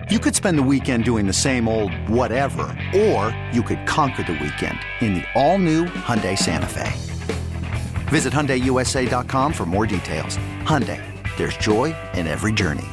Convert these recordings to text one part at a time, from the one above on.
You could spend the weekend doing the same old whatever, or you could conquer the weekend in the all-new Hyundai Santa Fe. Visit HyundaiUSA.com for more details. Hyundai, there's joy in every journey.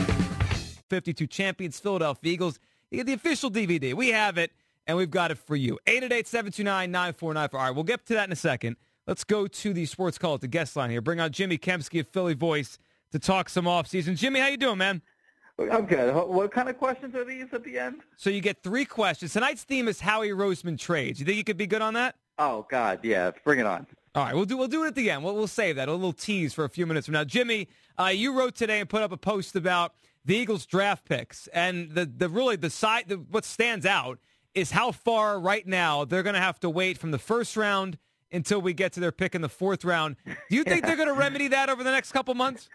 52 champions, Philadelphia Eagles. You get the official DVD. We have it, and we've got it for you. 888-729-9494. All right, we'll get to that in a second. Let's go to the Sports Call at the guest line here. Bring on Jimmy Kempski of Philly Voice to talk some offseason. Jimmy, how you doing, man? I'm good. What kind of questions are these at the end? So you get 3 questions. Tonight's theme is Howie Roseman trades. You think you could be good on that? Oh, God, yeah. Bring it on. All right, we'll do it at the end. We'll save that. A little tease for a few minutes from now. Jimmy, you wrote today and put up a post about the Eagles draft picks, and what stands out is how far right now they're going to have to wait from the first round until we get to their pick in the 4th round. Do you think they're going to remedy that over the next couple months?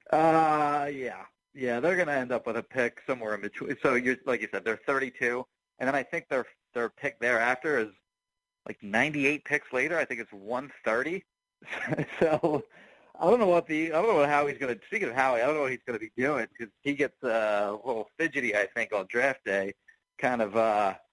Yeah. Yeah, they're going to end up with a pick somewhere in between. So, like you said, they're 32, and then I think their pick thereafter is like 98 picks later. I think it's 130. So, I don't know what Howie's going to. Speaking of Howie, I don't know what he's going to be doing because he gets a little fidgety, I think, on draft day. Kind of.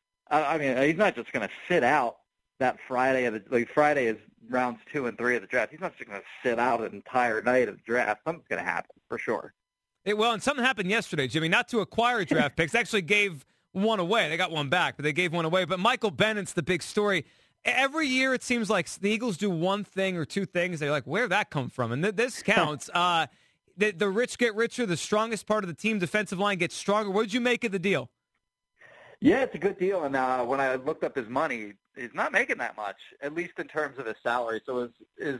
I mean, he's not just going to sit out that Friday. Friday is rounds 2 and 3 of the draft. He's not just going to sit out an entire night of the draft. Something's going to happen for sure. And something happened yesterday, Jimmy, not to acquire draft picks. They actually gave one away. They got one back, but they gave one away. But Michael Bennett's the big story. Every year it seems like the Eagles do one thing or 2 things. They're like, where'd that come from? And this counts. The rich get richer. The strongest part of the team defensive line gets stronger. What did you make of the deal? Yeah, it's a good deal. And when I looked up his money, he's not making that much, at least in terms of his salary. So his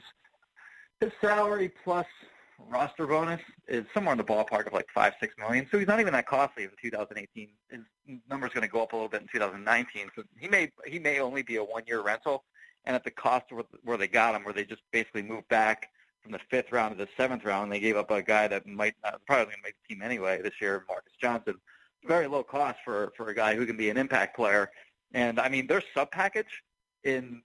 salary plus roster bonus is somewhere in the ballpark of like $5-6 million. So he's not even that costly in 2018. His number's going to go up a little bit in 2019. So he may only be a 1-year rental. And at the cost where they got him, where they just basically moved back from the 5th round to the 7th round, and they gave up a guy that might not, probably going to make the team anyway this year, Marcus Johnson. Very low cost for a guy who can be an impact player. And I mean, their sub package when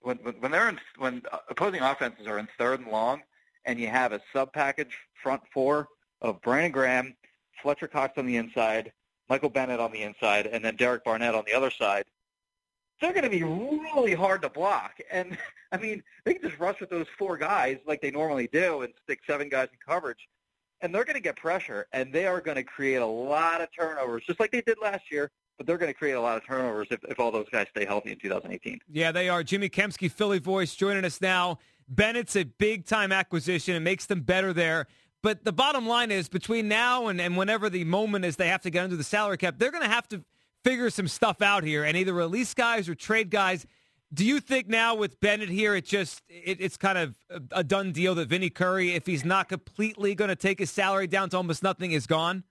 opposing offenses are in 3rd and long, and you have a sub-package front 4 of Brandon Graham, Fletcher Cox on the inside, Michael Bennett on the inside, and then Derek Barnett on the other side, they're going to be really hard to block. And, I mean, they can just rush with those 4 guys like they normally do and stick 7 guys in coverage, and they're going to get pressure, and they are going to create a lot of turnovers, just like they did last year, but they're going to create a lot of turnovers if all those guys stay healthy in 2018. Yeah, they are. Jimmy Kempski, Philly Voice, joining us now. Bennett's a big-time acquisition. It makes them better there. But the bottom line is, between now and whenever the moment is they have to get under the salary cap, they're going to have to figure some stuff out here and either release guys or trade guys. Do you think now with Bennett here, it's kind of a done deal that Vinny Curry, if he's not completely going to take his salary down to almost nothing, is gone?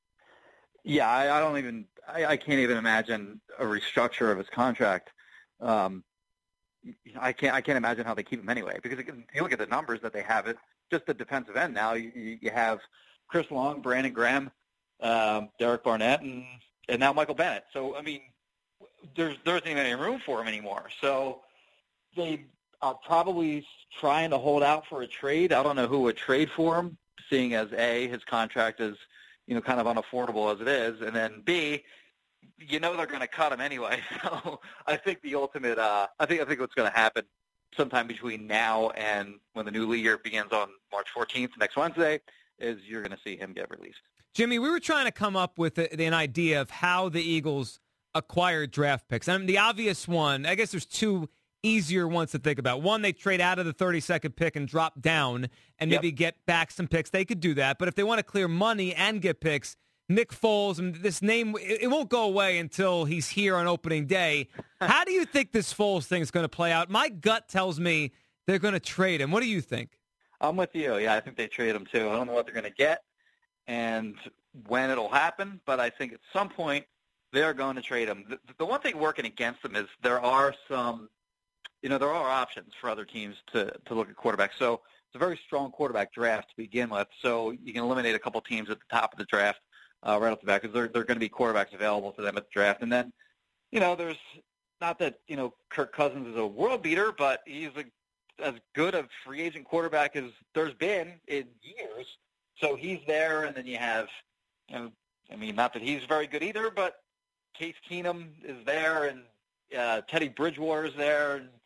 Yeah, I can't even imagine a restructure of his contract. I can't imagine how they keep him anyway, because you look at the numbers that they have. It's just the defensive end now. You have Chris Long, Brandon Graham, Derek Barnett, and now Michael Bennett. So I mean, there isn't even any room for him anymore. So they are probably trying to hold out for a trade. I don't know who would trade for him, seeing as A, his contract is kind of unaffordable as it is, and then B, they're going to cut him anyway. So I think the ultimate, I think what's going to happen sometime between now and when the new league year begins on March 14th, next Wednesday, is you're going to see him get released. Jimmy, we were trying to come up with an idea of how the Eagles acquired draft picks. I mean, the obvious one, I guess there's 2 easier ones to think about. One, they trade out of the 32nd pick and drop down and maybe get back some picks. They could do that. But if they want to clear money and get picks, Nick Foles, and this name, it won't go away until he's here on opening day. How do you think this Foles thing is going to play out? My gut tells me they're going to trade him. What do you think? I'm with you. Yeah, I think they trade him too. I don't know what they're going to get and when it'll happen, but I think at some point they're going to trade him. The one thing working against them is there are options for other teams to look at quarterbacks. So it's a very strong quarterback draft to begin with, so you can eliminate a couple teams at the top of the draft. Right off the bat, because they're going to be quarterbacks available to them at the draft. And then, there's not that, Kirk Cousins is a world beater, but he's as good a free agent quarterback as there's been in years. So he's there, and then you have, I mean, not that he's very good either, but Case Keenum is there, and Teddy Bridgewater is there, and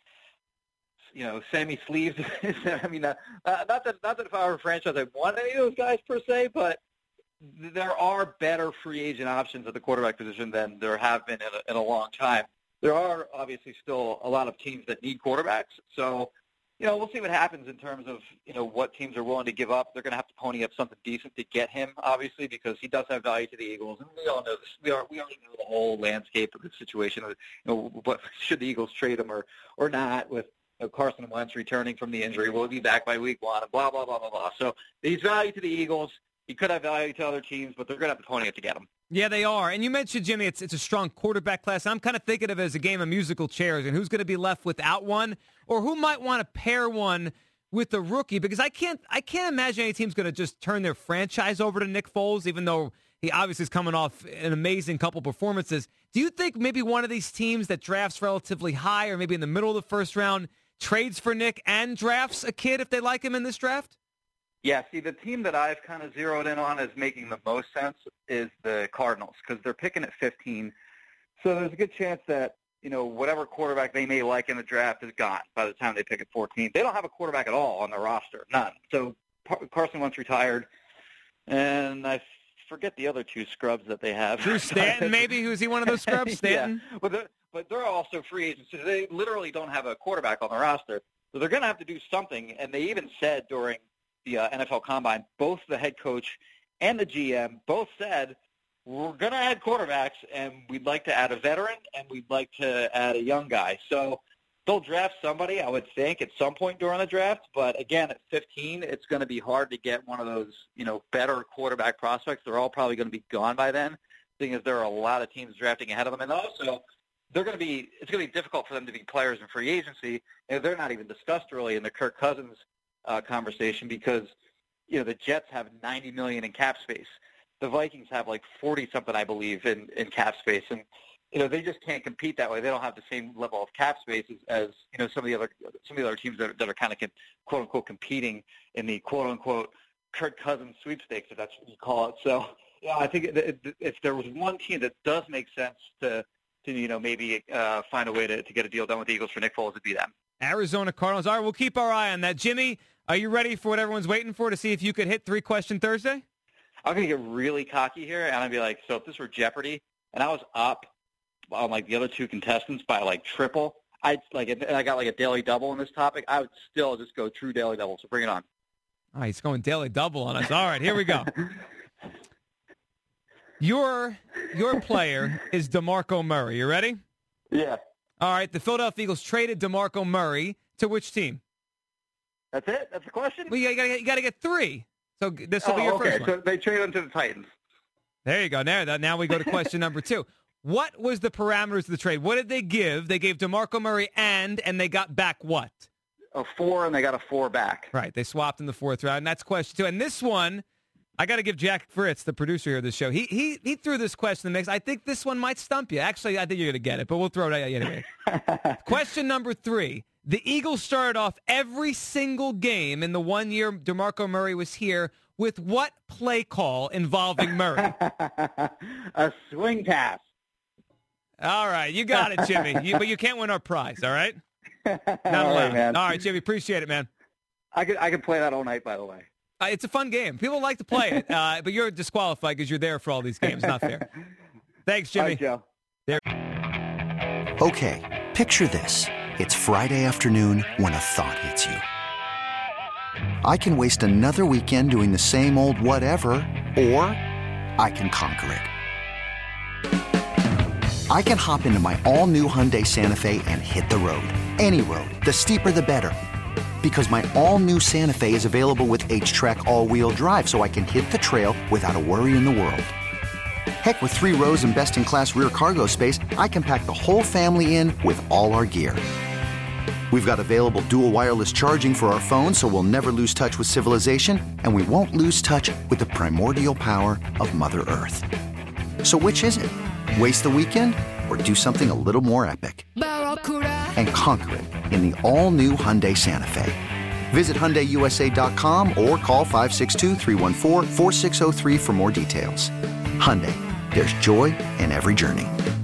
Sammy Sleeves is there. I mean, not that if I were a franchise, I'd want any of those guys per se, but there are better free agent options at the quarterback position than there have been in a long time. There are obviously still a lot of teams that need quarterbacks, so we'll see what happens in terms of what teams are willing to give up. They're going to have to pony up something decent to get him, obviously, because he does have value to the Eagles, and we all know this. We already know the whole landscape of the situation. What should the Eagles trade him or not with Carson Wentz returning from the injury? Will he be back by week 1? And blah blah blah blah blah. So he's value to the Eagles. He could have value to other teams, but they're going to have to pony up to get him. Yeah, they are. And you mentioned, Jimmy, it's a strong quarterback class. I'm kind of thinking of it as a game of musical chairs and who's going to be left without one, or who might want to pair one with a rookie, because I can't imagine any team's going to just turn their franchise over to Nick Foles, even though he obviously is coming off an amazing couple performances. Do you think maybe one of these teams that drafts relatively high or maybe in the middle of the first round trades for Nick and drafts a kid if they like him in this draft? Yeah, see, the team that I've kind of zeroed in on as making the most sense is the Cardinals, because they're picking at 15. So there's a good chance that, whatever quarterback they may like in the draft is gone by the time they pick at 14. They don't have a quarterback at all on their roster, none. So Carson Wentz retired, and I forget the other two scrubs that they have. Drew Stanton, maybe? Who's he one of those scrubs, Stanton? Yeah, but they're also free agents. So they literally don't have a quarterback on the roster. So they're going to have to do something, and they even said during the NFL Combine, both the head coach and the GM both said, we're going to add quarterbacks, and we'd like to add a veteran, and we'd like to add a young guy. So they'll draft somebody, I would think, at some point during the draft. But, again, at 15, it's going to be hard to get one of those, better quarterback prospects. They're all probably going to be gone by then, seeing as there are a lot of teams drafting ahead of them. And also, it's going to be difficult for them to be players in free agency, and they're not even discussed really in the Kirk Cousins conversation, because the Jets have $90 million in cap space. The Vikings have like 40-something, I believe, in cap space, and they just can't compete that way. They don't have the same level of cap space as some of the other teams that are kind of quote unquote competing in the quote unquote Kirk Cousins sweepstakes, if that's what you call it. So I think if there was one team that does make sense to maybe find a way to get a deal done with the Eagles for Nick Foles, it'd be them. Arizona Cardinals. All right, we'll keep our eye on that. Jimmy, are you ready for what everyone's waiting for, to see if you could hit 3-question Thursday? I'm going to get really cocky here, and I'd be like, so if this were Jeopardy, and I was up on like the other two contestants by like triple, and I got like a daily double on this topic, I would still just go true daily double. So bring it on. Oh, he's going daily double on us. All right, here we go. Your player is DeMarco Murray. You ready? Yeah. All right, the Philadelphia Eagles traded DeMarco Murray to which team? That's it? That's the question? Well, you got to get 3. So this will be your first one. So they traded him to the Titans. There you go. Now we go to question number 2. What was the parameters of the trade? What did they give? They gave DeMarco Murray and they got back what? A 4, and they got a 4 back. Right. They swapped in the 4th round, and that's question 2. And this one, I got to give Jack Fritz, the producer here of the show, he threw this question in the mix. I think this one might stump you. Actually, I think you're going to get it, but we'll throw it at you anyway. Question number 3. The Eagles started off every single game in the 1 year DeMarco Murray was here with what play call involving Murray? A swing pass. All right, you got it, Jimmy. But you can't win our prize, all right? Not allowed. Right, man. All right, Jimmy, appreciate it, man. I could play that all night, by the way. It's a fun game. People like to play it, but you're disqualified because you're there for all these games. Not fair. Thanks, Jimmy. All right, Joe. Okay, picture this. It's Friday afternoon when a thought hits you. I can waste another weekend doing the same old whatever, or I can conquer it. I can hop into my all-new Hyundai Santa Fe and hit the road. Any road. The steeper, the better. Because my all-new Santa Fe is available with H-Track all-wheel drive, so I can hit the trail without a worry in the world. Heck, with 3 rows and best-in-class rear cargo space, I can pack the whole family in with all our gear. We've got available dual wireless charging for our phones, so we'll never lose touch with civilization, and we won't lose touch with the primordial power of Mother Earth. So which is it? Waste the weekend or do something a little more epic? And conquer it in the all-new Hyundai Santa Fe. Visit HyundaiUSA.com or call 562-314-4603 for more details. Hyundai, there's joy in every journey.